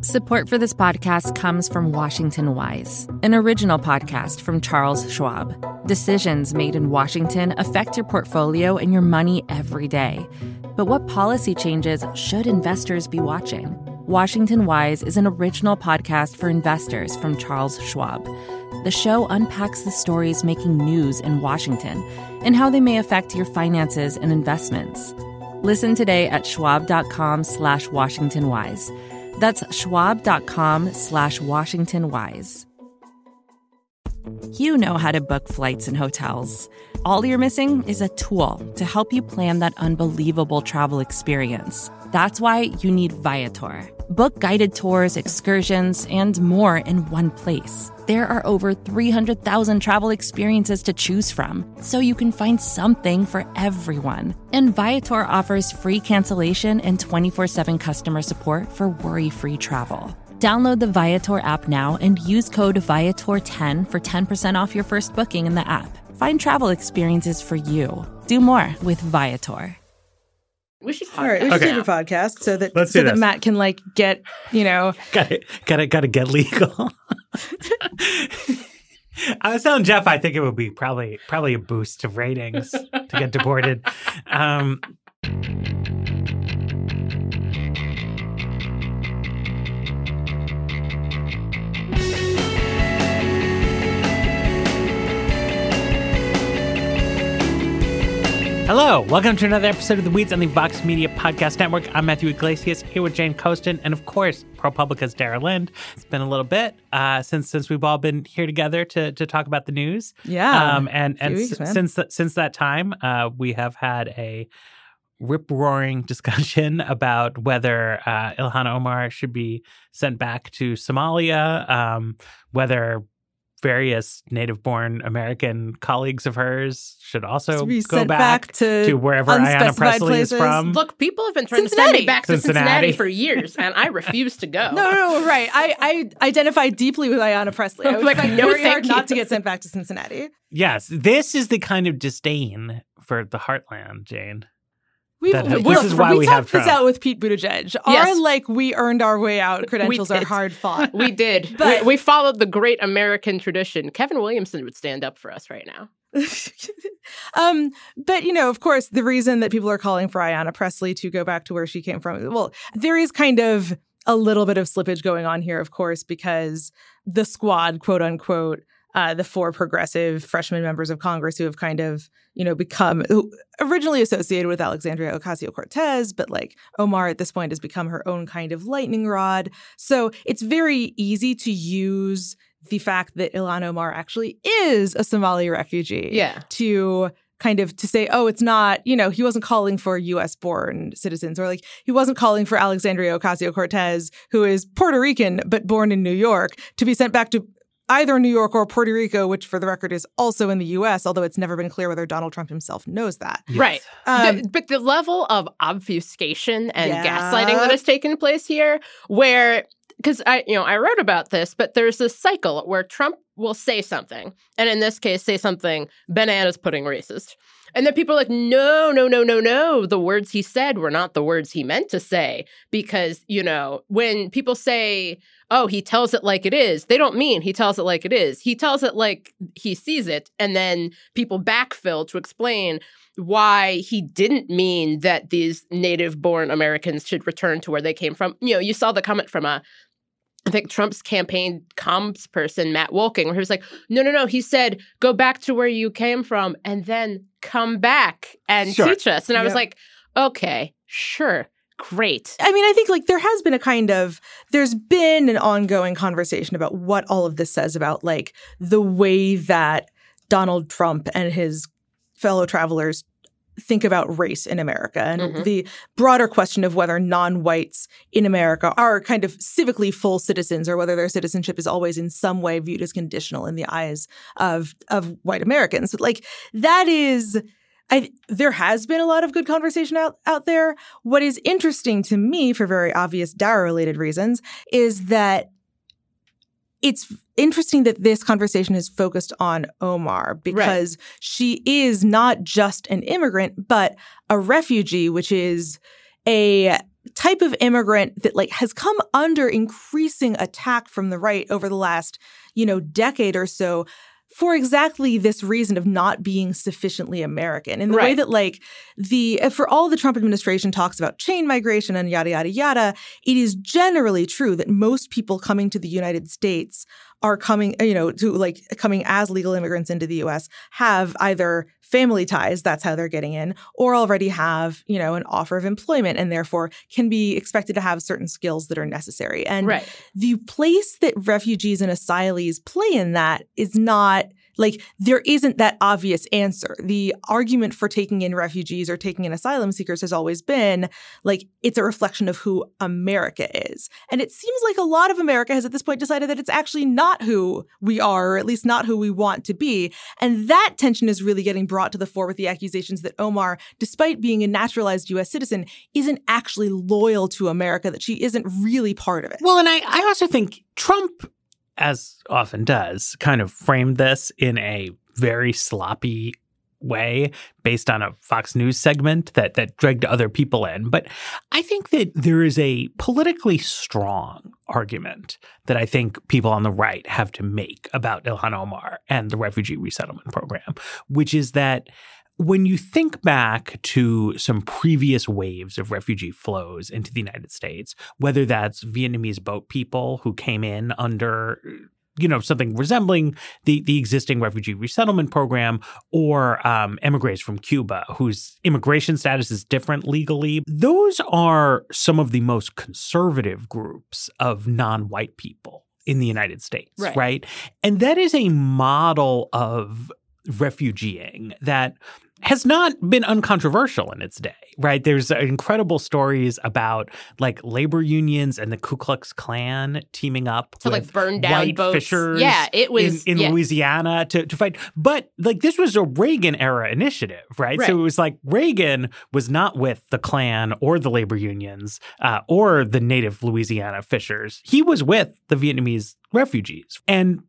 Support for this podcast comes from Washington Wise, an original podcast from Charles Schwab. Decisions made in Washington affect your portfolio and your money every day. But what policy changes should investors be watching? Washington Wise is an original podcast for investors from Charles Schwab. The show unpacks the stories making news in Washington and how they may affect your finances and investments. Listen today at schwab.com/WashingtonWise. That's schwab.com/WashingtonWise. You know how to book flights and hotels. All you're missing is a tool to help you plan that unbelievable travel experience. That's why you need Viator. Book guided tours, excursions, and more in one place. There are over 300,000 travel experiences to choose from, so you can find something for everyone. And Viator offers free cancellation and 24/7 customer support for worry-free travel. Download the Viator app now and use code Viator10 for 10% off your first booking in the app. Find travel experiences for you. Do more with Viator. We should All right, we should do a podcast so that Matt can get, gotta get legal. I was telling Jeff I think it would be probably a boost to ratings to get deported. Hello, welcome to another episode of The Weeds on the Vox Media Podcast Network. I'm Matthew Iglesias, here with Jane Coaston, and of course, ProPublica's Dara Lind. It's been a little bit since we've all been here together to talk about the news. Yeah, since that time, we have had a rip-roaring discussion about whether Ilhan Omar should be sent back to Somalia, whether various native-born American colleagues of hers should also go back to wherever Ayanna Pressley is from. Look, people have been trying to send me back to Cincinnati for years, and I refuse to go. No, right. I identify deeply with Ayanna Pressley. I was like, no, very hard not to get sent back to Cincinnati. Yes, this is the kind of disdain for the heartland, Jane. We talked this out with Pete Buttigieg. Yes. Our we earned our way out credentials are hard fought. We did. But we followed the great American tradition. Kevin Williamson would stand up for us right now. But, of course, the reason that people are calling for Ayanna Pressley to go back to where she came from, well, there is kind of a little bit of slippage going on here, of course, because the squad, quote unquote, the four progressive freshman members of Congress who have kind of, become originally associated with Alexandria Ocasio-Cortez, but Omar at this point has become her own kind of lightning rod. So it's very easy to use the fact that Ilhan Omar actually is a Somali refugee to kind of to say, oh, it's not, he wasn't calling for U.S.-born citizens, or he wasn't calling for Alexandria Ocasio-Cortez, who is Puerto Rican but born in New York, to be sent back to either New York or Puerto Rico, which for the record is also in the U.S., although it's never been clear whether Donald Trump himself knows that. Yes. Right. But the level of obfuscation and gaslighting that has taken place here, where, because I wrote about this, but there's this cycle where Trump will say something, and in this case, say something bananas pudding racist. And then people are like, no, the words he said were not the words he meant to say. Because, when people say, oh, he tells it like it is, they don't mean he tells it like it is. He tells it like he sees it. And then people backfill to explain why he didn't mean that these native-born Americans should return to where they came from. You saw the comment from I think Trump's campaign comms person, Matt Wolking, where he was like, no, he said, go back to where you came from and then come back and teach us. And I was like, okay, sure, great. I mean, I think there has been there's been an ongoing conversation about what all of this says about the way that Donald Trump and his fellow travelers think about race in America and the broader question of whether non-whites in America are kind of civically full citizens or whether their citizenship is always in some way viewed as conditional in the eyes of white Americans. That is, there has been a lot of good conversation out there. What is interesting to me, for very obvious Dara-related reasons, is that it's interesting that this conversation is focused on Omar because she is not just an immigrant, but a refugee, which is a type of immigrant that like has come under increasing attack from the right over the last, decade or so for exactly this reason of not being sufficiently American. In the way that like for all the Trump administration talks about chain migration and yada, yada, yada, it is generally true that most people coming to the United States are coming, coming as legal immigrants into the U.S. have either family ties, that's how they're getting in, or already have, an offer of employment and therefore can be expected to have certain skills that are necessary. And the place that refugees and asylees play in that is not like there isn't that obvious answer. The argument for taking in refugees or taking in asylum seekers has always been like it's a reflection of who America is. And it seems like a lot of America has at this point decided that it's actually not who we are, or at least not who we want to be. And that tension is really getting brought to the fore with the accusations that Omar, despite being a naturalized U.S. citizen, isn't actually loyal to America, that she isn't really part of it. Well, and I also think Trump, as often does, kind of framed this in a very sloppy way based on a Fox News segment that dragged other people in. But I think that there is a politically strong argument that I think people on the right have to make about Ilhan Omar and the refugee resettlement program, which is that when you think back to some previous waves of refugee flows into the United States, whether that's Vietnamese boat people who came in under, something resembling the existing refugee resettlement program, or emigres from Cuba whose immigration status is different legally, those are some of the most conservative groups of non-white people in the United States, right? And that is a model of refugeeing that has not been uncontroversial in its day, right? There's incredible stories about like labor unions and the Ku Klux Klan teaming up to with like burn down white boats. fishers it was in Louisiana to fight. But like this was a Reagan era initiative, right? So it was like Reagan was not with the Klan or the labor unions or the native Louisiana fishers. He was with the Vietnamese refugees. And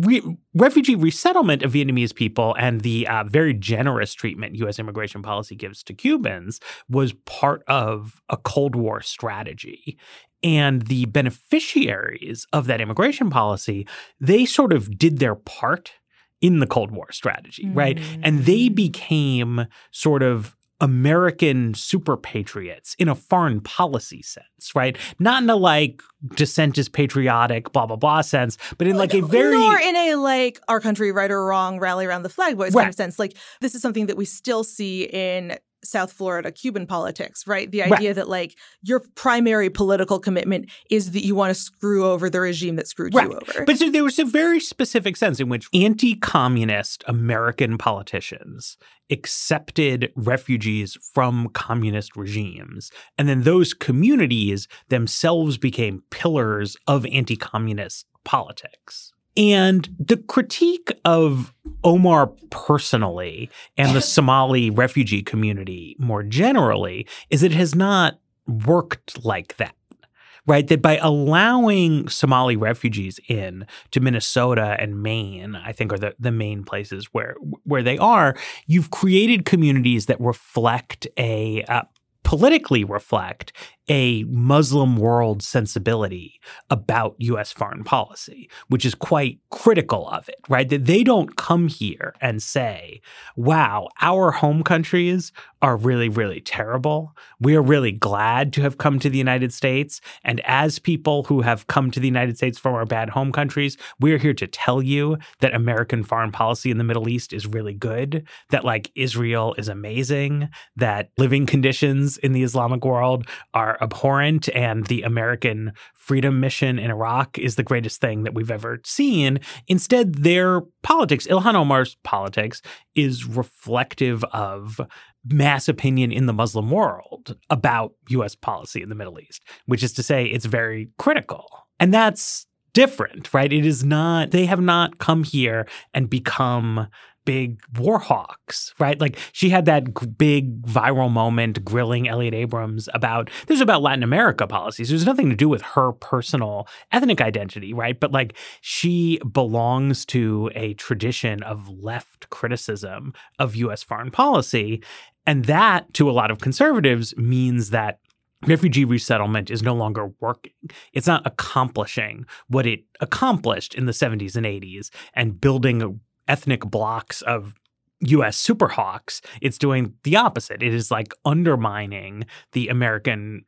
refugee resettlement of Vietnamese people and the very generous treatment U.S. immigration policy gives to Cubans was part of a Cold War strategy. And the beneficiaries of that immigration policy, they sort of did their part in the Cold War strategy, right? And they became sort of American super patriots in a foreign policy sense, right? Not in a like dissent is patriotic, blah, blah, blah sense, but in like a very... Nor in a like our country, right or wrong, rally around the flag boys kind of sense. Like this is something that we still see in South Florida Cuban politics, right? The idea that like your primary political commitment is that you want to screw over the regime that screwed you over. But so there was a very specific sense in which anti-communist American politicians accepted refugees from communist regimes. And then those communities themselves became pillars of anti-communist politics. And the critique of Omar personally and the Somali refugee community more generally is that it has not worked like that, right? That by allowing Somali refugees in to Minnesota and Maine, I think are the main places where they are, you've created communities that politically reflect a Muslim world sensibility about U.S. foreign policy, which is quite critical of it, right? That they don't come here and say, wow, our home countries are really, really terrible. We are really glad to have come to the United States. And as people who have come to the United States from our bad home countries, we're here to tell you that American foreign policy in the Middle East is really good, that like Israel is amazing, that living conditions in the Islamic world are abhorrent, and the American freedom mission in Iraq is the greatest thing that we've ever seen. Instead, their politics, Ilhan Omar's politics, is reflective of mass opinion in the Muslim world about U.S. policy in the Middle East, which is to say it's very critical. And that's different, right? It is not, they have not come here and become big war hawks, right? Like she had that big viral moment grilling Elliot Abrams about Latin America policies. There's nothing to do with her personal ethnic identity, right? But like she belongs to a tradition of left criticism of U.S. foreign policy. And that, to a lot of conservatives, means that refugee resettlement is no longer working. It's not accomplishing what it accomplished in the 70s and 80s and building ethnic blocks of U.S. superhawks. It's doing the opposite. It is like undermining the American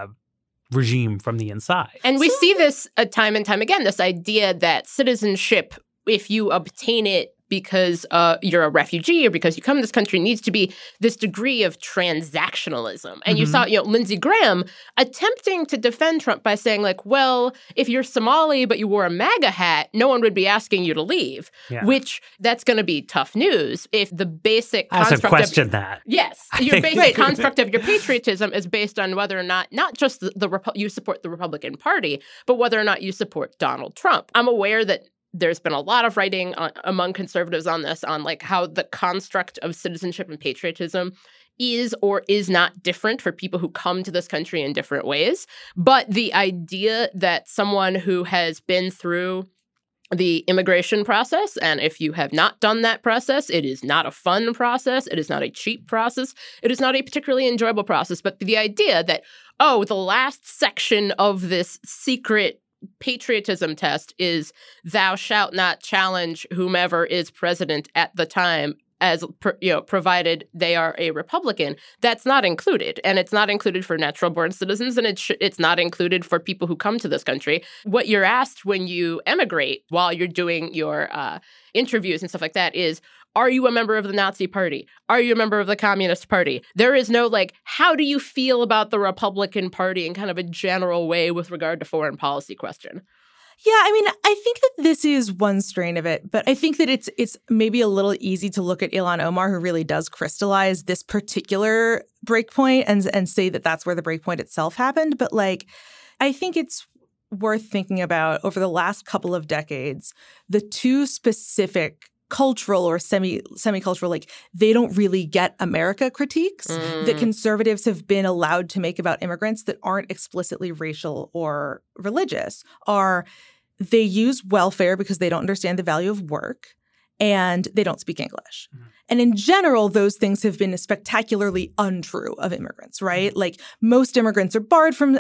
regime from the inside. And we see this time and time again, this idea that citizenship, if you obtain it because you're a refugee or because you come to this country, needs to be this degree of transactionalism. And you saw, Lindsey Graham attempting to defend Trump by saying, like, well, if you're Somali but you wore a MAGA hat, no one would be asking you to leave, which that's going to be tough news if the basic construct question that. Yes. Your basic construct of your patriotism is based on whether or not just you support the Republican Party, but whether or not you support Donald Trump. I'm aware that there's been a lot of writing among conservatives on this, on like how the construct of citizenship and patriotism is or is not different for people who come to this country in different ways. But the idea that someone who has been through the immigration process, and if you have not done that process, it is not a fun process, it is not a cheap process, it is not a particularly enjoyable process, but the idea that, the last section of this secret patriotism test is thou shalt not challenge whomever is president at the time, as provided they are a Republican. That's not included, and it's not included for natural-born citizens, and it's not included for people who come to this country. What you're asked when you emigrate, while you're doing your interviews and stuff like that, is, are you a member of the Nazi Party? Are you a member of the Communist Party? There is no, like, how do you feel about the Republican Party in kind of a general way with regard to foreign policy question? Yeah, I mean, I think that this is one strain of it, but I think that it's maybe a little easy to look at Ilhan Omar, who really does crystallize this particular breakpoint and say that that's where the breakpoint itself happened. But, like, I think it's worth thinking about over the last couple of decades, the two specific cultural or semi-cultural, like, they don't really get America critiques that conservatives have been allowed to make about immigrants that aren't explicitly racial or religious, are they use welfare because they don't understand the value of work and they don't speak English. And in general, those things have been spectacularly untrue of immigrants, right? Like, most immigrants are barred from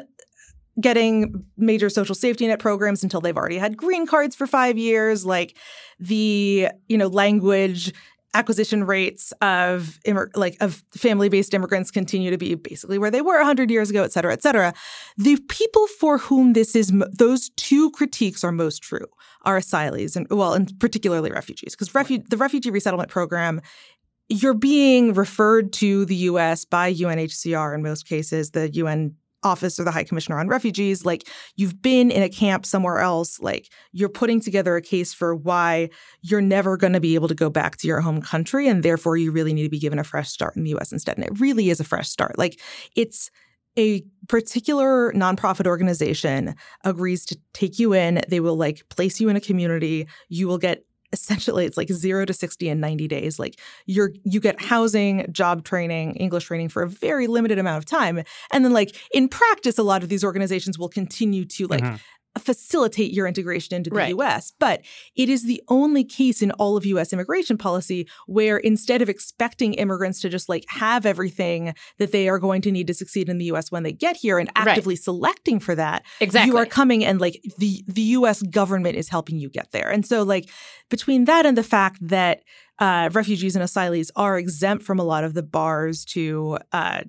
getting major social safety net programs until they've already had green cards for 5 years. Like, the, language acquisition rates of family-based immigrants continue to be basically where they were 100 years ago, et cetera, et cetera. The people for whom those two critiques are most true are asylees and particularly refugees, because the refugee resettlement program, you're being referred to the U.S. by UNHCR in most cases, the UN Office or the High Commissioner on Refugees. Like, you've been in a camp somewhere else. Like, you're putting together a case for why you're never going to be able to go back to your home country, and therefore you really need to be given a fresh start in the U.S. instead. And it really is a fresh start. Like, it's a particular nonprofit organization agrees to take you in. They will, like, place you in a community. You will get essentially, it's like 0 to 60 in 90 days. Like, you get housing, job training, English training for a very limited amount of time. And then, like, in practice, a lot of these organizations will continue to, like, facilitate your integration into the U.S. But it is the only case in all of U.S. immigration policy where, instead of expecting immigrants to just, like, have everything that they are going to need to succeed in the U.S. when they get here and actively selecting for that, you are coming and, like, the U.S. government is helping you get there. And so, like, between that and the fact that refugees and asylees are exempt from a lot of the bars to,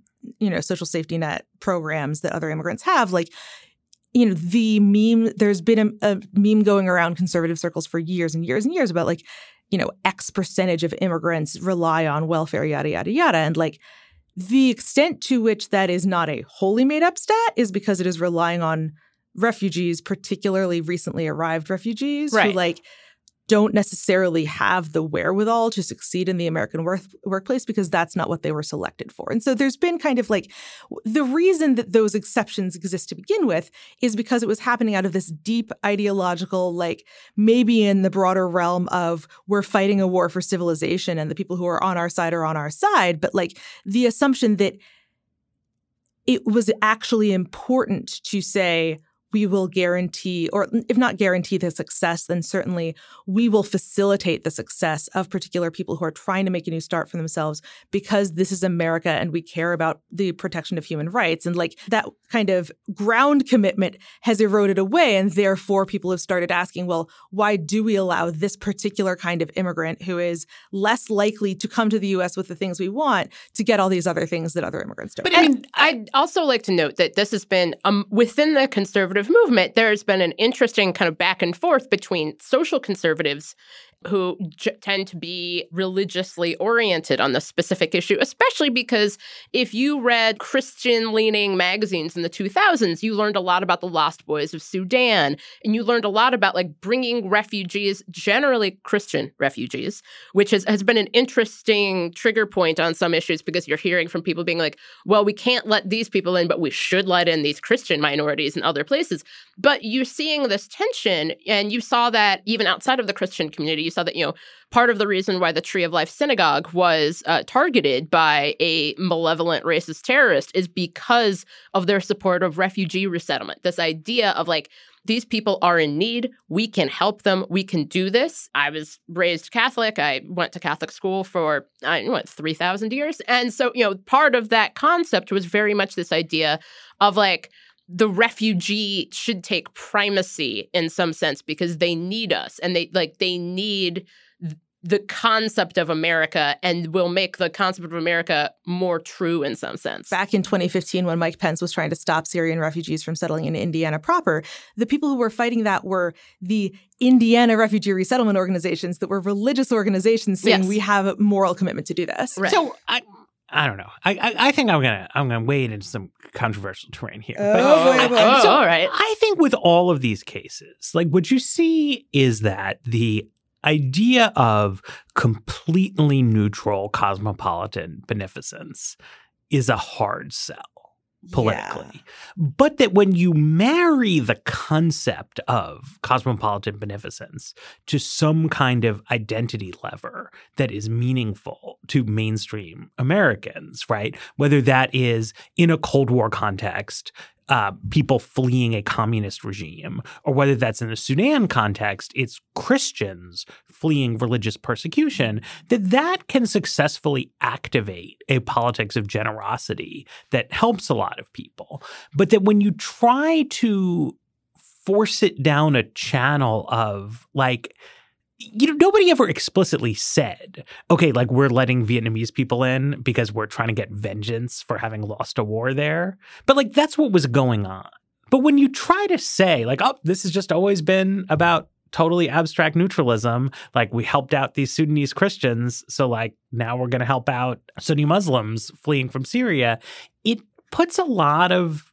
social safety net programs that other immigrants have, like, the meme, there's been a meme going around conservative circles for years and years and years about, like, X percentage of immigrants rely on welfare, yada, yada, yada. And, like, the extent to which that is not a wholly made up stat is because it is relying on refugees, particularly recently arrived refugees who, like, don't necessarily have the wherewithal to succeed in the American workplace because that's not what they were selected for. And so there's been kind of, like, the reason that those exceptions exist to begin with is because it was happening out of this deep ideological, like, maybe in the broader realm of we're fighting a war for civilization and the people who are on our side are on our side. But, like, the assumption that it was actually important to say, we will guarantee, or if not guarantee the success, then certainly we will facilitate the success of particular people who are trying to make a new start for themselves because this is America and we care about the protection of human rights. And like that kind of ground commitment has eroded away. And therefore, people have started asking, well, why do we allow this particular kind of immigrant who is less likely to come to the U.S. with the things we want to get all these other things that other immigrants don't? But I'd also like to note that this has been within the conservative movement, there's been an interesting kind of back and forth between social conservatives who tend to be religiously oriented on this specific issue, especially because if you read Christian-leaning magazines in the 2000s, you learned a lot about the Lost Boys of Sudan, and you learned a lot about like bringing refugees, generally Christian refugees, which has been an interesting trigger point on some issues because you're hearing from people being like, well, we can't let these people in, but we should let in these Christian minorities in other places. But you're seeing this tension, and you saw that even outside of the Christian community. You saw that, part of the reason why the Tree of Life Synagogue was targeted by a malevolent racist terrorist is because of their support of refugee resettlement. This idea of like, these people are in need. We can help them. We can do this. I was raised Catholic. I went to Catholic school for, 3,000 years. And so, part of that concept was very much this idea of like, the refugee should take primacy in some sense because they need us and they need the concept of America and will make the concept of America more true in some sense. Back in 2015, when Mike Pence was trying to stop Syrian refugees from settling in Indiana proper, the people who were fighting that were the Indiana refugee resettlement organizations that were religious organizations saying we have a moral commitment to do this. Right. So I don't know. I think I'm gonna wade into some controversial terrain here. All right. I think with all of these cases, like what you see is that the idea of completely neutral cosmopolitan beneficence is a hard sell politically. Yeah. But that when you marry the concept of cosmopolitan beneficence to some kind of identity lever that is meaningful to mainstream Americans, right? Whether that is in a Cold War context, people fleeing a communist regime, or whether that's in the Sudan context, it's Christians fleeing religious persecution, that can successfully activate a politics of generosity that helps a lot of people. But that when you try to force it down a channel of like, nobody ever explicitly said, okay, like we're letting Vietnamese people in because we're trying to get vengeance for having lost a war there. But like that's what was going on. But when you try to say like, oh, this has just always been about totally abstract neutralism, like we helped out these Sudanese Christians, so like now we're going to help out Sunni Muslims fleeing from Syria, it puts a lot of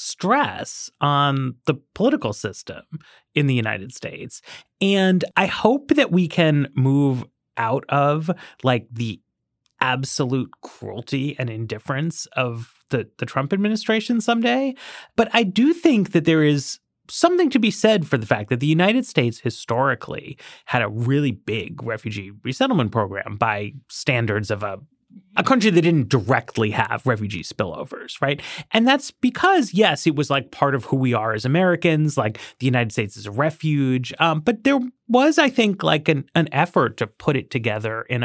stress on the political system in the United States. And I hope that we can move out of like the absolute cruelty and indifference of the Trump administration someday. But I do think that there is something to be said for the fact that the United States historically had a really big refugee resettlement program by standards of a country that didn't directly have refugee spillovers, right? And that's because, yes, it was like part of who we are as Americans, like the United States is a refuge. But there was, I think, like an effort to put it together in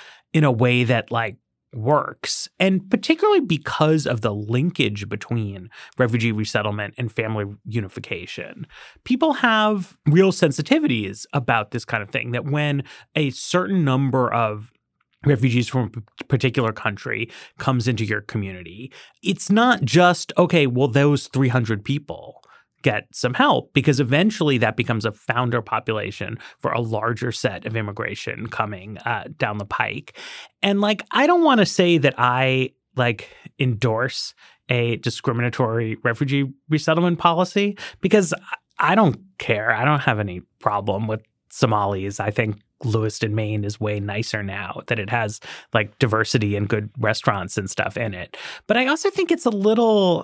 a way that like works. And particularly because of the linkage between refugee resettlement and family unification, people have real sensitivities about this kind of thing, that when a certain number of refugees from a particular country comes into your community, it's not just, okay, well, those 300 people get some help, because eventually that becomes a founder population for a larger set of immigration coming down the pike. And like, I don't want to say that I like endorse a discriminatory refugee resettlement policy, because I don't care. I don't have any problem with Somalis. I think Lewiston, Maine is way nicer now that it has like diversity and good restaurants and stuff in it. But I also think it's a little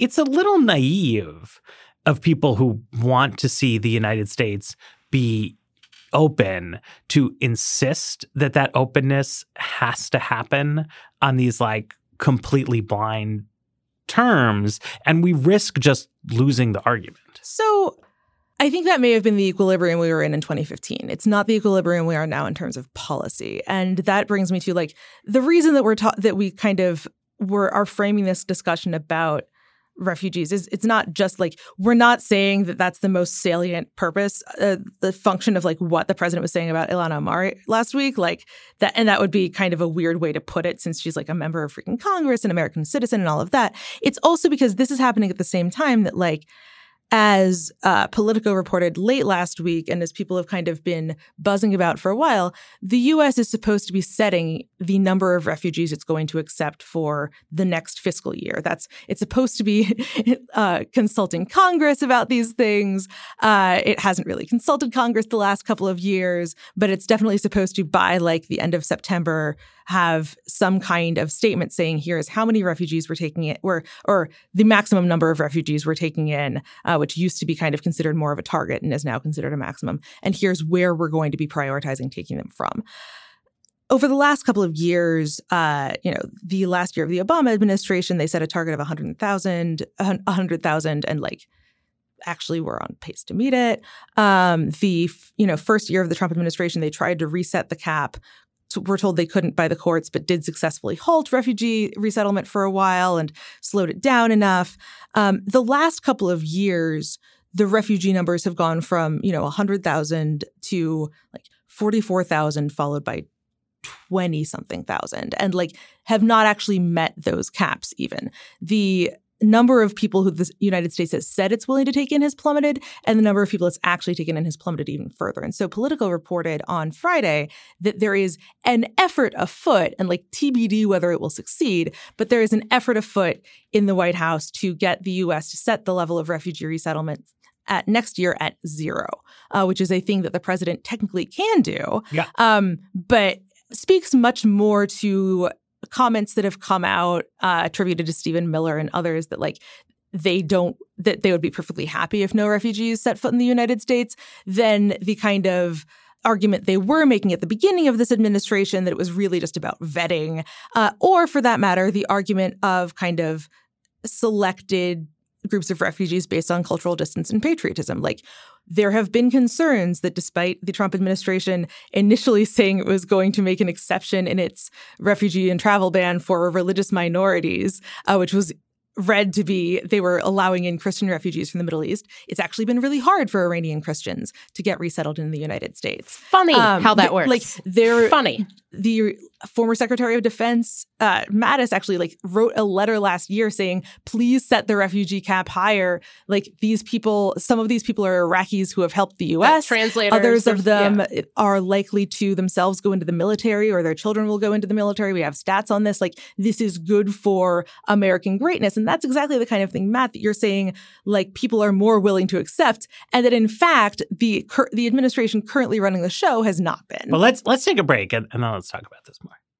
naive of people who want to see the United States be open to insist that that openness has to happen on these like completely blind terms, and we risk just losing the argument. So I think that may have been the equilibrium we were in 2015. It's not the equilibrium we are now in terms of policy. And that brings me to like the reason that we kind of are framing this discussion about refugees is it's not just like we're not saying that that's the most salient purpose, the function of like what the president was saying about Ilhan Omar last week, like that. And that would be kind of a weird way to put it since she's like a member of freaking Congress, an American citizen and all of that. It's also because this is happening at the same time that like as Politico reported late last week, and as people have kind of been buzzing about for a while, the U.S. is supposed to be setting the number of refugees it's going to accept for the next fiscal year. It's supposed to be consulting Congress about these things. It hasn't really consulted Congress the last couple of years, but it's definitely supposed to, by like the end of September, have some kind of statement saying here is how many refugees we're taking in, or the maximum number of refugees we're taking in, which used to be kind of considered more of a target and is now considered a maximum. And here's where we're going to be prioritizing taking them from. Over the last couple of years, the last year of the Obama administration, they set a target of 100,000, and like actually we're on pace to meet it. The first year of the Trump administration, they tried to reset the cap. So we're told they couldn't by the courts, but did successfully halt refugee resettlement for a while and slowed it down enough. The last couple of years, the refugee numbers have gone from 100,000 to like 44,000, followed by 20-something thousand, and like have not actually met those caps even. The number of people who the United States has said it's willing to take in has plummeted, and the number of people it's actually taken in has plummeted even further. And so Politico reported on Friday that there is an effort afoot, and like TBD whether it will succeed, but there is an effort afoot in the White House to get the U.S. to set the level of refugee resettlement at next year at 0, which is a thing that the president technically can do, but speaks much more to comments that have come out attributed to Stephen Miller and others that like that they would be perfectly happy if no refugees set foot in the United States, than the kind of argument they were making at the beginning of this administration that it was really just about vetting, or for that matter, the argument of kind of selected groups of refugees based on cultural distance and patriotism. Like there have been concerns that despite the Trump administration initially saying it was going to make an exception in its refugee and travel ban for religious minorities, which was read to be they were allowing in Christian refugees from the Middle East, it's actually been really hard for Iranian Christians to get resettled in the United States. Funny how that works. Like they're funny. The former Secretary of Defense, Mattis, actually like wrote a letter last year saying, please set the refugee cap higher. Like these people, some of these people are Iraqis who have helped the U.S. Translators. Others of them are likely to themselves go into the military, or their children will go into the military. We have stats on this. Like this is good for American greatness. And that's exactly the kind of thing, Matt, that you're saying, like people are more willing to accept, and that in fact, the administration currently running the show has not been. Well, let's take a break and then let's talk about this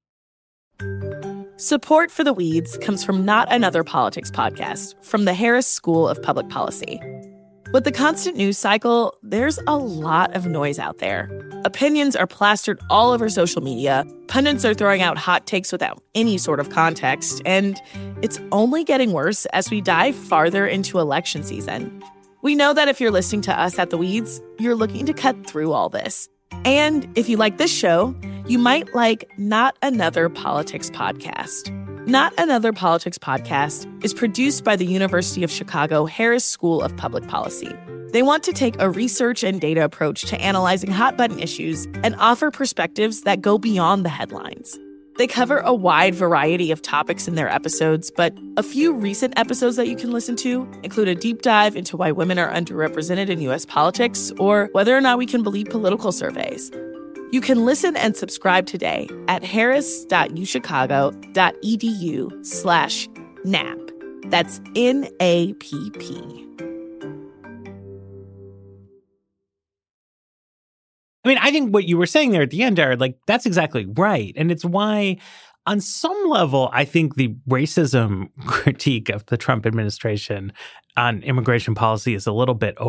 more. Support for The Weeds comes from Not Another Politics podcast from the Harris School of Public Policy. With the constant news cycle, there's a lot of noise out there. Opinions are plastered all over social media, pundits are throwing out hot takes without any sort of context, and it's only getting worse as we dive farther into election season. We know that if you're listening to us at The Weeds, you're looking to cut through all this. And if you like this show, you might like Not Another Politics podcast. Not Another Politics podcast is produced by the University of Chicago Harris School of Public Policy. They want to take a research and data approach to analyzing hot-button issues and offer perspectives that go beyond the headlines. They cover a wide variety of topics in their episodes, but a few recent episodes that you can listen to include a deep dive into why women are underrepresented in U.S. politics, or whether or not we can believe political surveys. You can listen and subscribe today at harris.uchicago.edu/NAP. That's NAPP. I mean, I think what you were saying there at the end, Jared, like that's exactly right. And it's why on some level, I think the racism critique of the Trump administration on immigration policy is a little bit overblown.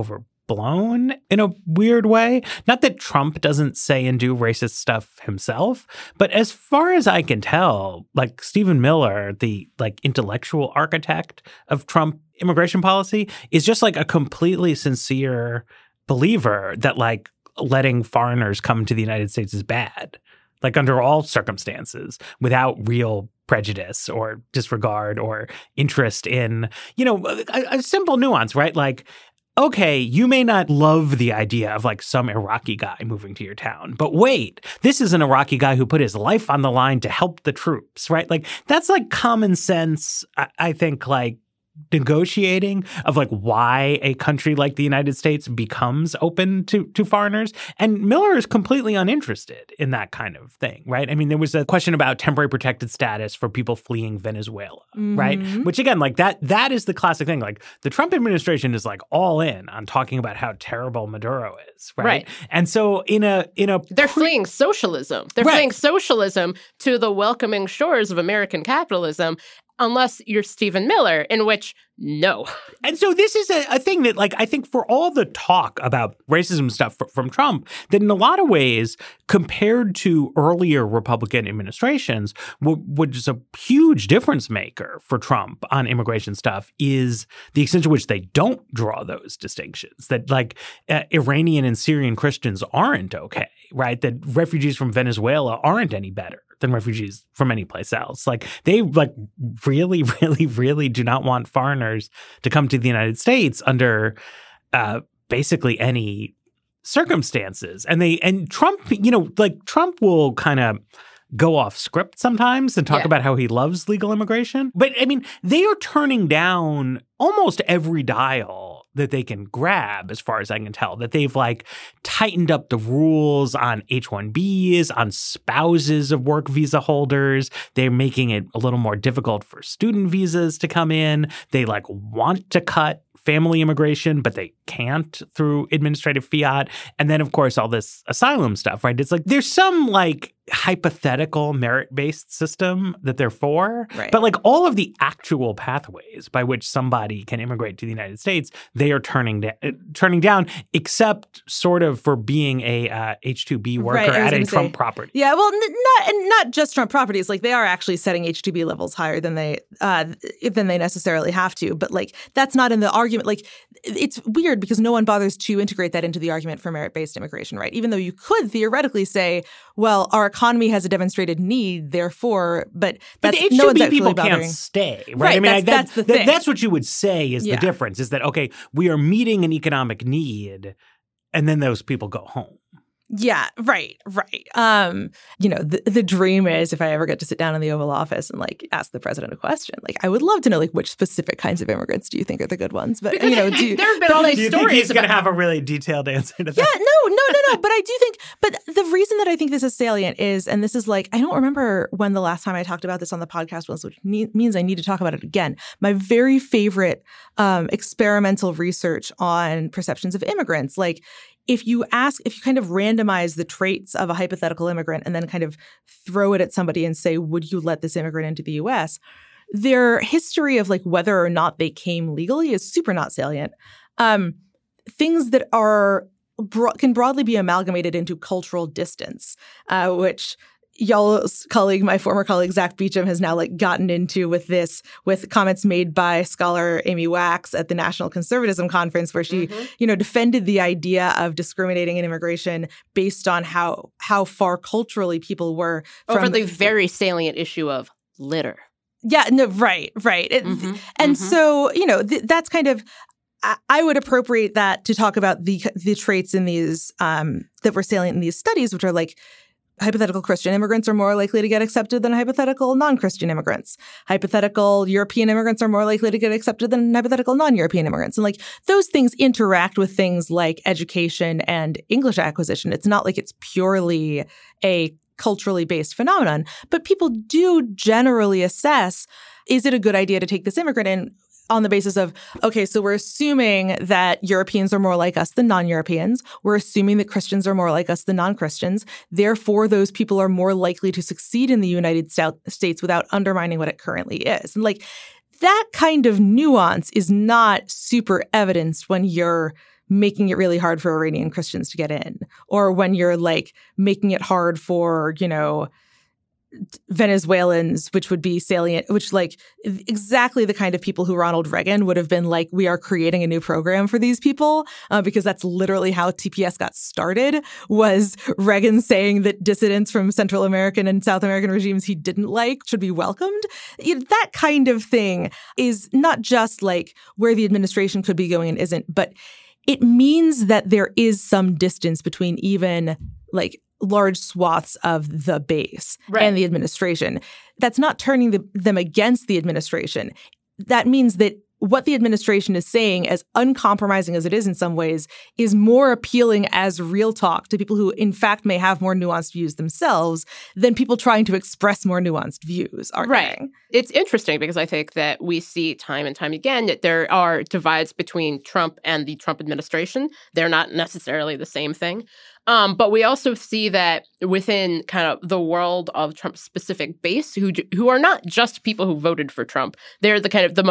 overblown in a weird way. Not that Trump doesn't say and do racist stuff himself, but as far as I can tell, like Stephen Miller, the like intellectual architect of Trump immigration policy, is just like a completely sincere believer that like letting foreigners come to the United States is bad, like under all circumstances, without real prejudice or disregard or interest in, you know, a simple nuance, right? Like, okay, you may not love the idea of like some Iraqi guy moving to your town, but wait, this is an Iraqi guy who put his life on the line to help the troops, right? Like that's like common sense, I think, like negotiating of like why a country like the United States becomes open to foreigners. And Miller is completely uninterested in that kind of thing, right? I mean, there was a question about temporary protected status for people fleeing Venezuela, right? Which again, like that is the classic thing. Like the Trump administration is like all in on talking about how terrible Maduro is, right? And so they're fleeing socialism. They're fleeing socialism to the welcoming shores of American capitalism. Unless you're Stephen Miller, in which, no. And so this is a thing that, like, I think for all the talk about racism stuff from Trump, that in a lot of ways, compared to earlier Republican administrations, which is a huge difference maker for Trump on immigration stuff, is the extent to which they don't draw those distinctions. That, like, Iranian and Syrian Christians aren't okay, right? That refugees from Venezuela aren't any better than refugees from any place else. Like they like really, really, really do not want foreigners to come to the United States under basically any circumstances. And Trump, you know, like Trump will kind of go off script sometimes and talk about how he loves legal immigration. But I mean, they are turning down almost every dial that they can grab, as far as I can tell, that they've like tightened up the rules on H-1Bs, on spouses of work visa holders. They're making it a little more difficult for student visas to come in. They like want to cut family immigration, but they can't through administrative fiat. And then, of course, all this asylum stuff, right? It's like there's some like hypothetical merit-based system that they're for, but like all of the actual pathways by which somebody can immigrate to the United States, they are turning down, except sort of for being a H-2B worker at a Trump property. Yeah, well, not just Trump properties. Like they are actually setting H-2B levels higher than they necessarily have to. But like that's not in the argument. Like it's weird because no one bothers to integrate that into the argument for merit-based immigration, right? Even though you could theoretically say, well, our economy has a demonstrated need, therefore, but that's the no one's H-2B actually people bothering. can't stay, right? I mean, that's the thing. That's what you would say is the difference, is that, okay, we are meeting an economic need, and then those people go home. Yeah, right. You know, the dream is if I ever get to sit down in the Oval Office and like ask the president a question, like I would love to know like which specific kinds of immigrants do you think are the good ones? But because, you know, there have been all these stories. Think he's going to have a really detailed answer to that? Yeah, no. But I do think. But the reason that I think this is salient is, and this is like I don't remember when the last time I talked about this on the podcast was, which means I need to talk about it again. My very favorite experimental research on perceptions of immigrants, like. If you kind of randomize the traits of a hypothetical immigrant and then kind of throw it at somebody and say, would you let this immigrant into the U.S., their history of like whether or not they came legally is super not salient. Things that can broadly be amalgamated into cultural distance, which y'all's colleague, my former colleague, Zach Beecham, has now like gotten into with comments made by scholar Amy Wax at the National Conservatism Conference, where she, defended the idea of discriminating in immigration based on how far culturally people were over the very salient issue of litter. Yeah, no, right. So, that's kind of, I would appropriate that to talk about the traits in these that were salient in these studies, which are like, hypothetical Christian immigrants are more likely to get accepted than hypothetical non-Christian immigrants. Hypothetical European immigrants are more likely to get accepted than hypothetical non-European immigrants. And like those things interact with things like education and English acquisition. It's not like it's purely a culturally based phenomenon, but people do generally assess, is it a good idea to take this immigrant in? On the basis of, okay, so we're assuming that Europeans are more like us than non-Europeans. We're assuming that Christians are more like us than non-Christians. Therefore, those people are more likely to succeed in the United States without undermining what it currently is. And like that kind of nuance is not super evidenced when you're making it really hard for Iranian Christians to get in, or when you're like making it hard for, Venezuelans, which would be salient, which like exactly the kind of people who Ronald Reagan would have been like, we are creating a new program for these people, because that's literally how TPS got started, was Reagan saying that dissidents from Central American and South American regimes he didn't like should be welcomed. That kind of thing is not just like where the administration could be going and isn't, but it means that there is some distance between even like large swaths of the base and the administration. That's not turning them against the administration. That means that what the administration is saying, as uncompromising as it is in some ways, is more appealing as real talk to people who, in fact, may have more nuanced views themselves than people trying to express more nuanced views are saying. It's interesting because I think that we see time and time again that there are divides between Trump and the Trump administration. They're not necessarily the same thing. But we also see that within kind of the world of Trump's specific base, who are not just people who voted for Trump, they're the kind of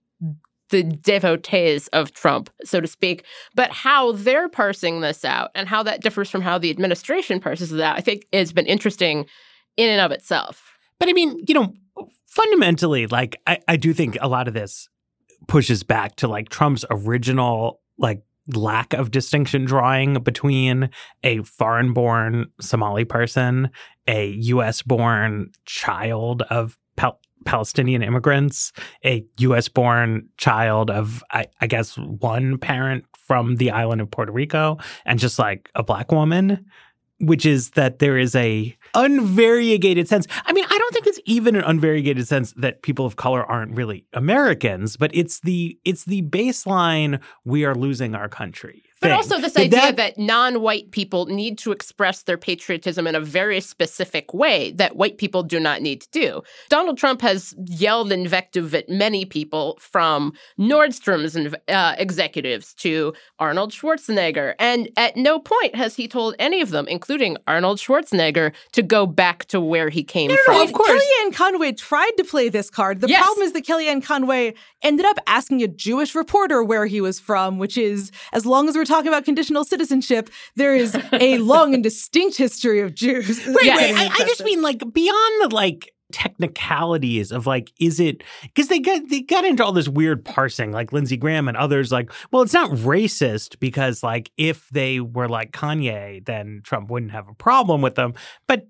the devotees of Trump, so to speak, but how they're parsing this out and how that differs from how the administration parses it out, I think has been interesting in and of itself. But I mean, fundamentally, like, I do think a lot of this pushes back to like Trump's original, like, lack of distinction drawing between a foreign-born Somali person, a U.S.-born child of Palestinian immigrants, a U.S.-born child of, I guess, one parent from the island of Puerto Rico, and just like a Black woman, which is that there is a unvariegated sense. I mean, I don't think it's even an unvariegated sense that people of color aren't really Americans, but it's the baseline, we are losing our country. But also this idea that non-white people need to express their patriotism in a very specific way that white people do not need to do. Donald Trump has yelled invective at many people, from Nordstrom's executives to Arnold Schwarzenegger. And at no point has he told any of them, including Arnold Schwarzenegger, to go back to where he came from. No, of course. Kellyanne Conway tried to play this card. The problem is that Kellyanne Conway ended up asking a Jewish reporter where he was from, which is, as long as we're talking about conditional citizenship, there is a long and distinct history of Jews. Right. I just mean, like, beyond the, like, technicalities of, like, is it, because they got into all this weird parsing, like Lindsey Graham and others, like, well, it's not racist because, like, if they were like Kanye, then Trump wouldn't have a problem with them. But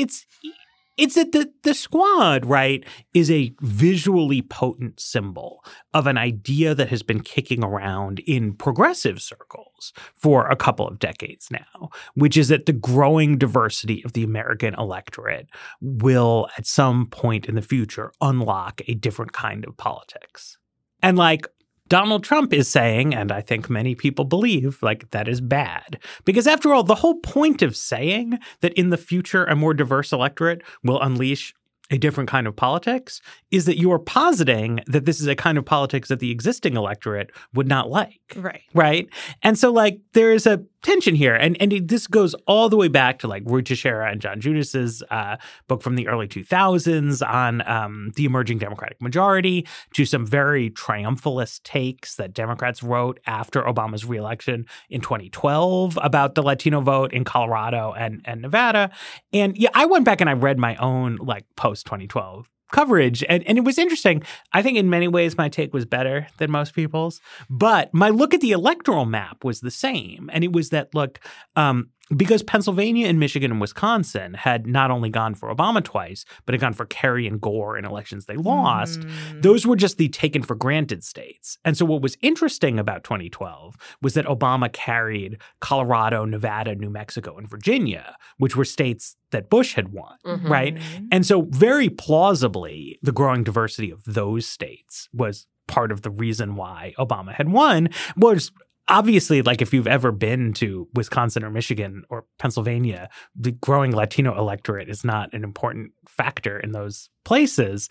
it's that the squad, right, is a visually potent symbol of an idea that has been kicking around in progressive circles for a couple of decades now, which is that the growing diversity of the American electorate will, at some point in the future, unlock a different kind of politics. And, like, Donald Trump is saying, and I think many people believe, like, that is bad. Because after all, the whole point of saying that in the future a more diverse electorate will unleash a different kind of politics is that you are positing that this is a kind of politics that the existing electorate would not like. Right. Right. And so, like, there is a tension here. And this goes all the way back to, like, Ruy Teixeira and John Judis's book from the early 2000s on the emerging Democratic majority, to some very triumphalist takes that Democrats wrote after Obama's reelection in 2012 about the Latino vote in Colorado and Nevada. And yeah, I went back and I read my own, like, post-2012 coverage. And it was interesting. I think in many ways my take was better than most people's. But my look at the electoral map was the same. And it was that, look, because Pennsylvania and Michigan and Wisconsin had not only gone for Obama twice, but had gone for Kerry and Gore in elections they lost, those were just the taken for granted states. And so what was interesting about 2012 was that Obama carried Colorado, Nevada, New Mexico, and Virginia, which were states that Bush had won, right? And so very plausibly, the growing diversity of those states was part of the reason why Obama had won. Was obviously, like, if you've ever been to Wisconsin or Michigan or Pennsylvania, the growing Latino electorate is not an important factor in those places.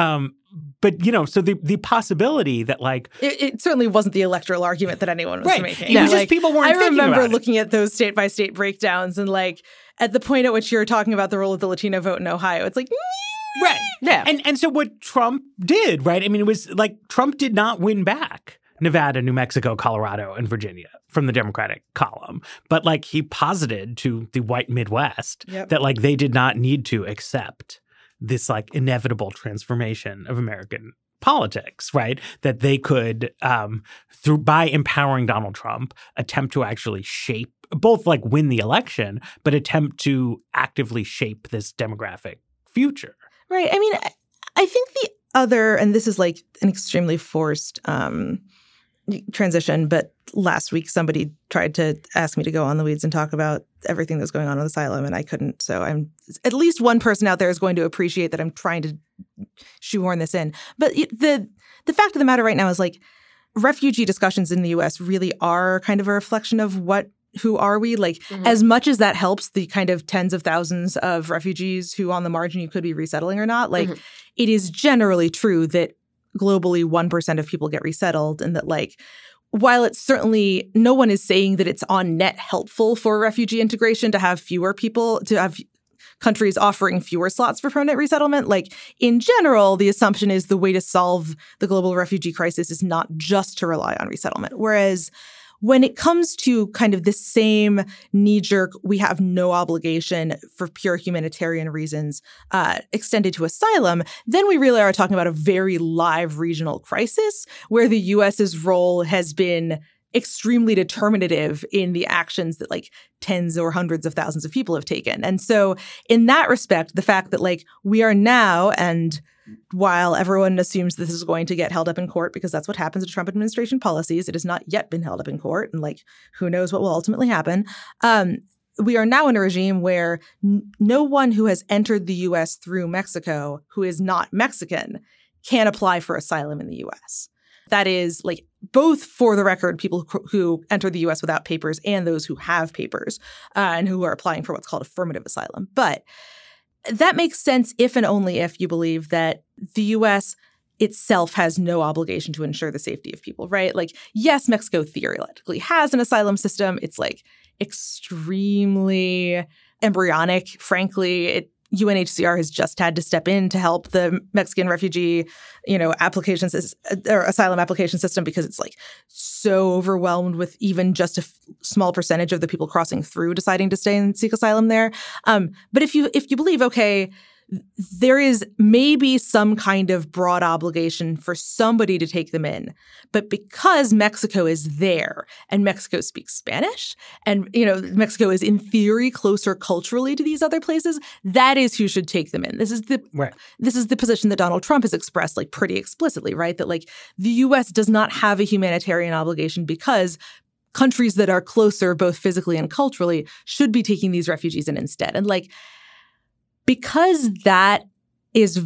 But, you know, so the possibility that, like, it certainly wasn't the electoral argument that anyone was making. It was just people weren't thinking about it. I remember looking at those state by state breakdowns and, like, at the point at which you're talking about the role of the Latino vote in Ohio, it's like, right. Yeah. And so what Trump did, right? I mean, it was like Trump did not win back Nevada, New Mexico, Colorado, and Virginia from the Democratic column. But like he posited to the white Midwest that like they did not need to accept this like inevitable transformation of American politics, right? That they could, by empowering Donald Trump, attempt to actually shape, both like win the election, but attempt to actively shape this demographic future. Right. I mean, I think the other, and this is like an extremely forced transition, but last week somebody tried to ask me to go on the weeds and talk about everything that's going on with asylum, and I couldn't. So I'm at least one person out there is going to appreciate that I'm trying to shoehorn this in. But the fact of the matter right now is like refugee discussions in the U.S. really are kind of a reflection of who are we? Like, as much as that helps the kind of tens of thousands of refugees who on the margin you could be resettling or not, like it is generally true that globally 1% of people get resettled, and that like while it's certainly no one is saying that it's on net helpful for refugee integration to have fewer people, to have countries offering fewer slots for permanent resettlement, like in general, the assumption is the way to solve the global refugee crisis is not just to rely on resettlement. Whereas when it comes to kind of the same knee-jerk, we have no obligation for pure humanitarian reasons extended to asylum, then we really are talking about a very live regional crisis where the U.S.'s role has been extremely determinative in the actions that like tens or hundreds of thousands of people have taken. And so in that respect, the fact that like we are now, and while everyone assumes this is going to get held up in court because that's what happens to Trump administration policies, it has not yet been held up in court. And like, who knows what will ultimately happen. We are now in a regime where no one who has entered the U.S. through Mexico who is not Mexican can apply for asylum in the U.S. That is like both, for the record, people who enter the U.S. without papers and those who have papers and who are applying for what's called affirmative asylum. But that makes sense if and only if you believe that the U.S. itself has no obligation to ensure the safety of people, right? Like, yes, Mexico theoretically has an asylum system. It's like extremely embryonic, frankly. UNHCR has just had to step in to help the Mexican refugee, applications or asylum application system because it's like so overwhelmed with even just a small percentage of the people crossing through deciding to stay and seek asylum there. But if you believe, okay, there is maybe some kind of broad obligation for somebody to take them in. But because Mexico is there and Mexico speaks Spanish and, Mexico is in theory closer culturally to these other places, that is who should take them in. This is the position that Donald Trump has expressed like pretty explicitly, right? That like the U.S. does not have a humanitarian obligation because countries that are closer both physically and culturally should be taking these refugees in instead. And like, because that is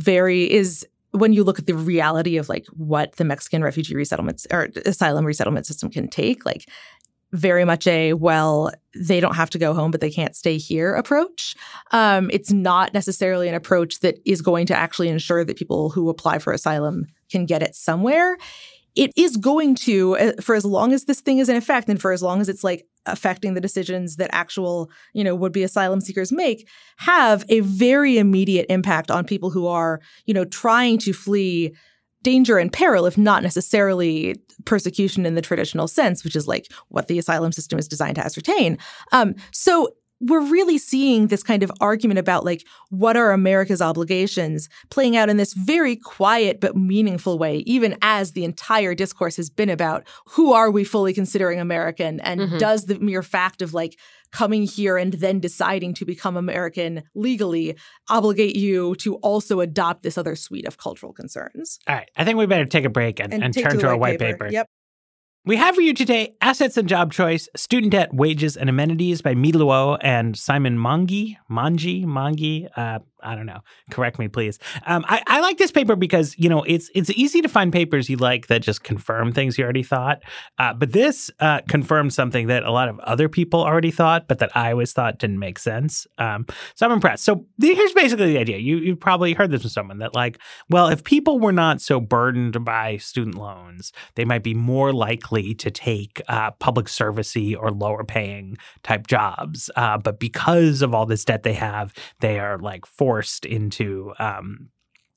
when you look at the reality of like what the Mexican refugee resettlements or asylum resettlement system can take, like very much they don't have to go home, but they can't stay here approach. It's not necessarily an approach that is going to actually ensure that people who apply for asylum can get it somewhere. It is going to, for as long as this thing is in effect and for as long as it's like affecting the decisions that actual, would-be asylum seekers make, have a very immediate impact on people who are, trying to flee danger and peril, if not necessarily persecution in the traditional sense, which is like what the asylum system is designed to ascertain. So we're really seeing this kind of argument about like what are America's obligations playing out in this very quiet but meaningful way, even as the entire discourse has been about who are we fully considering American, and does the mere fact of like coming here and then deciding to become American legally obligate you to also adopt this other suite of cultural concerns. All right. I think we better take a break and turn to our white paper. Yep. We have for you today Assets and Job Choice, Student Debt, Wages, and Amenities by Mi Luo and Simon Mangi. I don't know. Correct me, please. I like this paper because, it's easy to find papers you like that just confirm things you already thought. But this confirms something that a lot of other people already thought, but that I always thought didn't make sense. So I'm impressed. So here's basically the idea. You've probably heard this from someone that like, well, if people were not so burdened by student loans, they might be more likely to take public servicey or lower paying type jobs. But because of all this debt they have, they are like forced into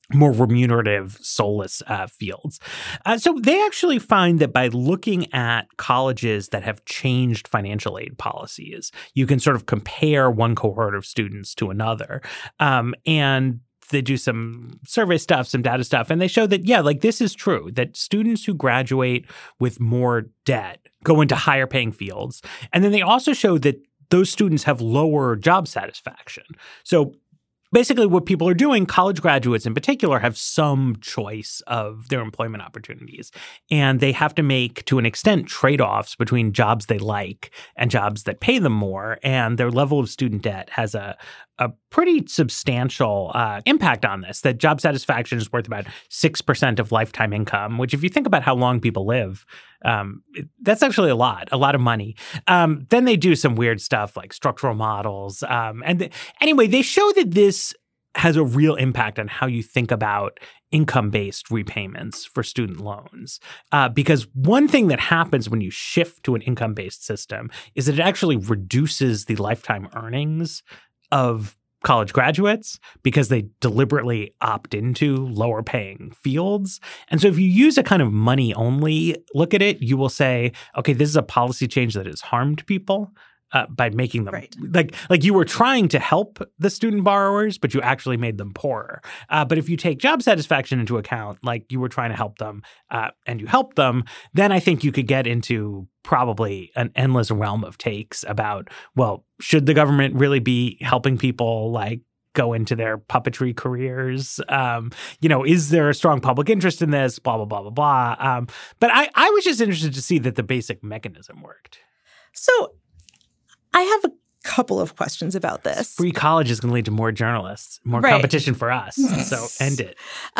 more remunerative, soulless fields. So they actually find that by looking at colleges that have changed financial aid policies, you can sort of compare one cohort of students to another. And they do some survey stuff, some data stuff, and they show that, yeah, like this is true, that students who graduate with more debt go into higher paying fields. And then they also show that those students have lower job satisfaction. So basically, what people are doing, college graduates in particular, have some choice of their employment opportunities. And they have to make, to an extent, trade-offs between jobs they like and jobs that pay them more. And their level of student debt has a pretty substantial impact on this, that job satisfaction is worth about 6% of lifetime income, which if you think about how long people live, that's actually a lot of money. Then they do some weird stuff like structural models. Anyway, they show that this has a real impact on how you think about income-based repayments for student loans. Because one thing that happens when you shift to an income-based system is that it actually reduces the lifetime earnings of college graduates because they deliberately opt into lower paying fields. And so if you use a kind of money only look at it, you will say, okay, this is a policy change that has harmed people by making them like you were trying to help the student borrowers, but you actually made them poorer. But if you take job satisfaction into account, like you were trying to help them and you helped them, then I think you could get into probably an endless realm of takes about, well, should the government really be helping people like go into their puppetry careers? Is there a strong public interest in this? Blah, blah, blah, blah, blah. But I was just interested to see that the basic mechanism worked. So I have a couple of questions about this. Free college is going to lead to more journalists, more competition for us. So end it.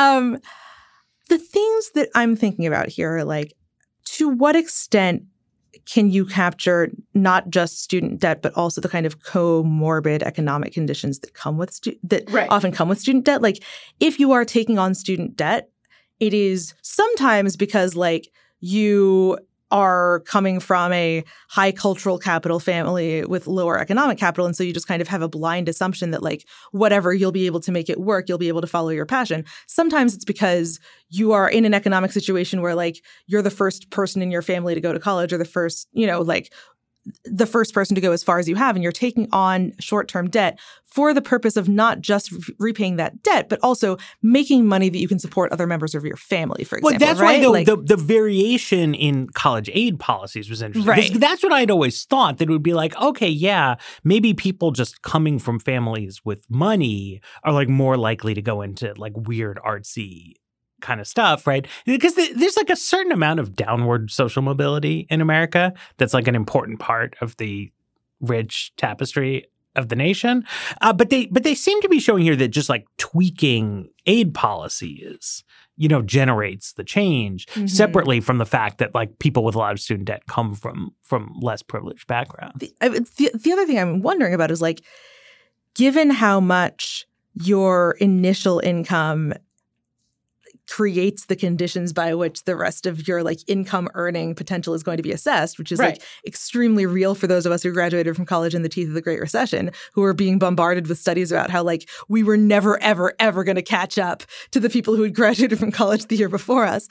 The things that I'm thinking about here are like, to what extent can you capture not just student debt, but also the kind of comorbid economic conditions that come with often come with student debt? Like, if you are taking on student debt, it is sometimes because like you are coming from a high cultural capital family with lower economic capital. And so you just kind of have a blind assumption that like whatever, you'll be able to make it work. You'll be able to follow your passion. Sometimes it's because you are in an economic situation where like you're the first person in your family to go to college or the first person to go as far as you have, and you're taking on short-term debt for the purpose of not just repaying that debt, but also making money that you can support other members of your family, for example. Well, that's why the variation in college aid policies was interesting. Right. That's what I'd always thought, that it would be like, okay, yeah, maybe people just coming from families with money are like more likely to go into like weird artsy kind of stuff, right? Because there's like a certain amount of downward social mobility in America that's like an important part of the rich tapestry of the nation. But they seem to be showing here that just like tweaking aid policies, generates the change separately from the fact that like people with a lot of student debt come from less privileged backgrounds. The other thing I'm wondering about is like, given how much your initial income creates the conditions by which the rest of your like income earning potential is going to be assessed, which is like extremely real for those of us who graduated from college in the teeth of the Great Recession, who are being bombarded with studies about how like we were never, ever, ever going to catch up to the people who had graduated from college the year before us.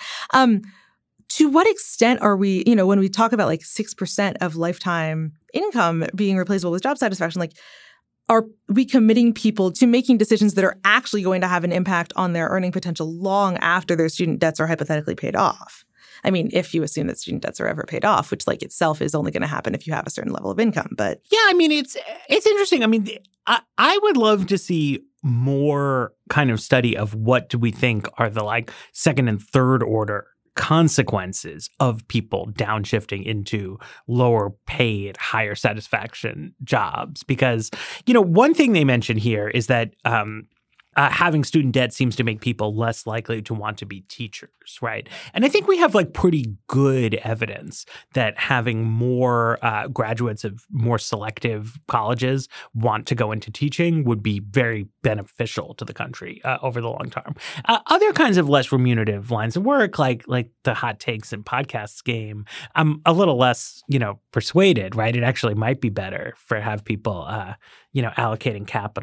To what extent are we, when we talk about like 6% of lifetime income being replaceable with job satisfaction, like, are we committing people to making decisions that are actually going to have an impact on their earning potential long after their student debts are hypothetically paid off? I mean, if you assume that student debts are ever paid off, which like itself is only going to happen if you have a certain level of income. But yeah, I mean, it's interesting. I mean, I would love to see more kind of study of what do we think are the like second and third order consequences of people downshifting into lower paid, higher satisfaction jobs. Because, one thing they mention here is that having student debt seems to make people less likely to want to be teachers, right? And I think we have like pretty good evidence that having more graduates of more selective colleges want to go into teaching would be very beneficial to the country over the long term. Other kinds of less remunerative lines of work, like the hot takes and podcasts game, I'm a little less, persuaded, right? It actually might be better for have people, allocating capital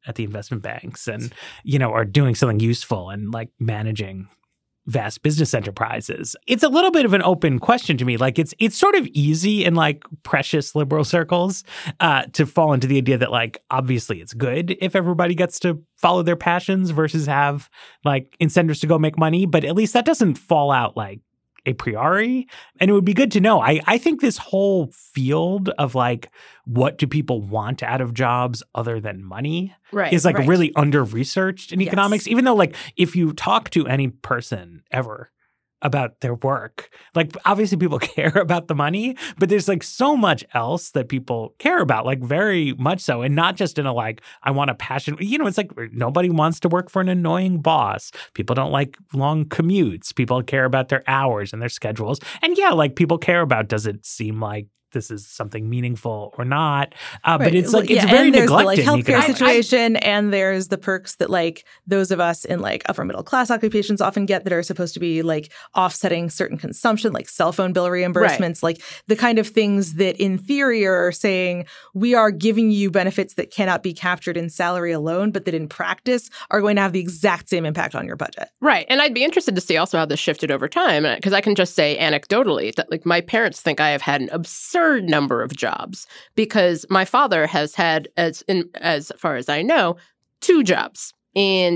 at the investment banks and, are doing something useful and like managing vast business enterprises. It's a little bit of an open question to me. Like it's sort of easy in like precious liberal circles to fall into the idea that like obviously it's good if everybody gets to follow their passions versus have like incentives to go make money. But at least that doesn't fall out like a priori. And it would be good to know. I think this whole field of like, what do people want out of jobs other than money is like really under-researched in economics, even though like if you talk to any person ever about their work, like obviously people care about the money, but there's like so much else that people care about, like very much so. And not just in a like, I want a passion, it's like nobody wants to work for an annoying boss. People don't like long commutes. People care about their hours and their schedules. And yeah, like people care about, does it seem like this is something meaningful or not? But it's like, it's very neglected. There's the like healthcare situation, and there's the perks that like those of us in like upper middle class occupations often get that are supposed to be like offsetting certain consumption, like cell phone bill reimbursements, like the kind of things that in theory are saying we are giving you benefits that cannot be captured in salary alone, but that in practice are going to have the exact same impact on your budget. Right. And I'd be interested to see also how this shifted over time, because I can just say anecdotally that like my parents think I have had an absurd number of jobs, because my father has had, as far as I know, 2 jobs. And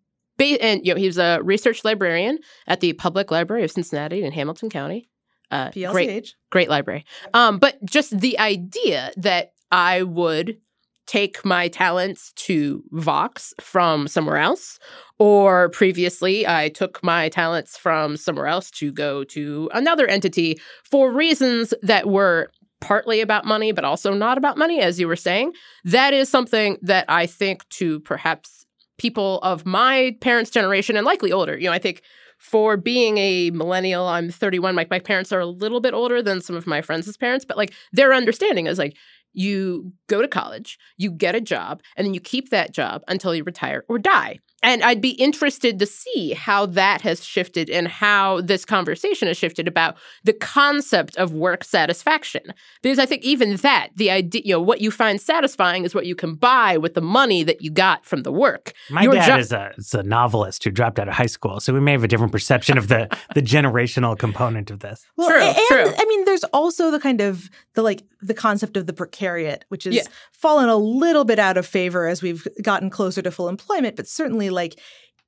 he's a research librarian at the Public Library of Cincinnati in Hamilton County. PLCH. Great library. But just the idea that I would take my talents to Vox from somewhere else, or previously I took my talents from somewhere else to go to another entity for reasons that were partly about money, but also not about money, as you were saying. That is something that I think to perhaps people of my parents' generation and likely older, I think for being a millennial, I'm 31, my parents are a little bit older than some of my friends' parents, but like their understanding is like, you go to college, you get a job, and then you keep that job until you retire or die. And I'd be interested to see how that has shifted and how this conversation has shifted about the concept of work satisfaction. Because I think even that, the idea, what you find satisfying is what you can buy with the money that you got from the work. My dad is a novelist who dropped out of high school, so we may have a different perception of the generational component of this. Well, true. I mean, there's also the kind of the concept of the precariat, which has fallen a little bit out of favor as we've gotten closer to full employment, but certainly like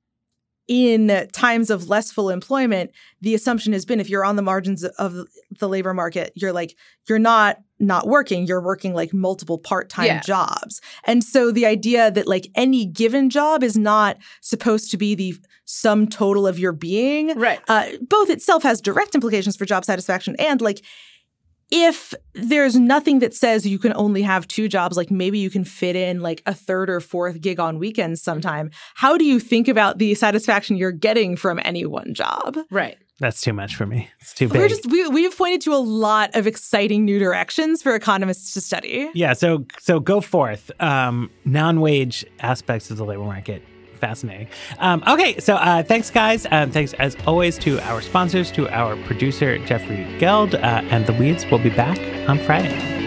in times of less full employment, the assumption has been if you're on the margins of the labor market, you're not working, you're working like multiple part-time jobs. And so the idea that like any given job is not supposed to be the sum total of your being, both itself has direct implications for job satisfaction and like if there's nothing that says you can only have 2 jobs, like maybe you can fit in like a 3rd or 4th gig on weekends sometime. How do you think about the satisfaction you're getting from any one job? Right. That's too much for me. It's too big. We've pointed to a lot of exciting new directions for economists to study. Yeah. So go forth. Non-wage aspects of the labor market. Fascinating. Okay, so thanks, guys. Thanks, as always, to our sponsors, to our producer, Jeffrey Geld, and The Weeds. We'll be back on Friday.